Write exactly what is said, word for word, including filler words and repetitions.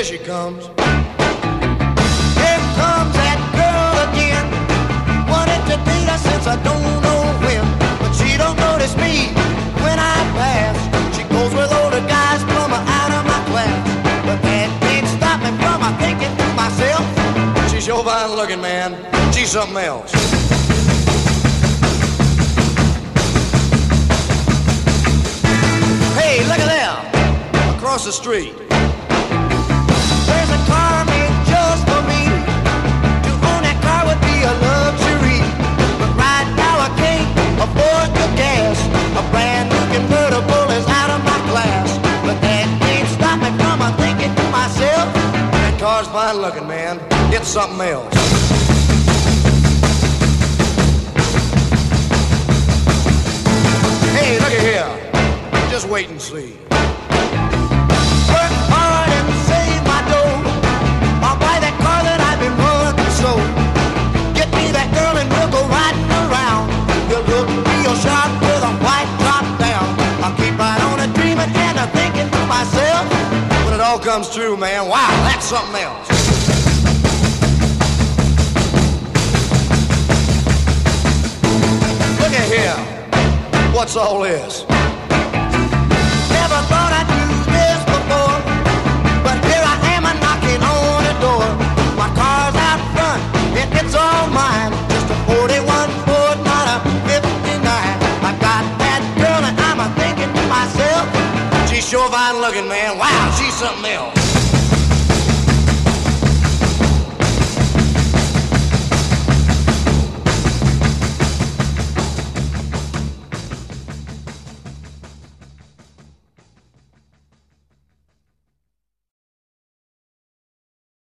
Here she comes. Here comes that girl again. Wanted to date her since I don't know when, but she don't notice me when I pass. She goes with older guys, plumb out of my class. But that can't stop me from my thinking to myself, she's sure fine looking, man. She's something else. Hey, look at there, across the street. There's a car made just for me. To own that car would be a luxury, but right now I can't afford the gas. A brand new convertible is out of my class, but that can't stop me from thinking to myself, that car's fine looking, man. It's something else. Hey, look at here. Just wait and see. Work hard and save my dough. I'll buy that car that I've been wanting so. Get me that girl and we'll go riding around. We'll look real sharp with a white top down. I'll keep right on a dreaming and a thinking to myself, when it all comes true, man, wow, that's something else. Look at here. What's all this? Never thought I'd do this before, but here I am a knocking on the door. My car's out front and it's all mine. Just a forty-one Ford, not a fifty-nine. I got that girl and I'm a thinking to myself, she's sure fine looking, man. Wow, she's something else.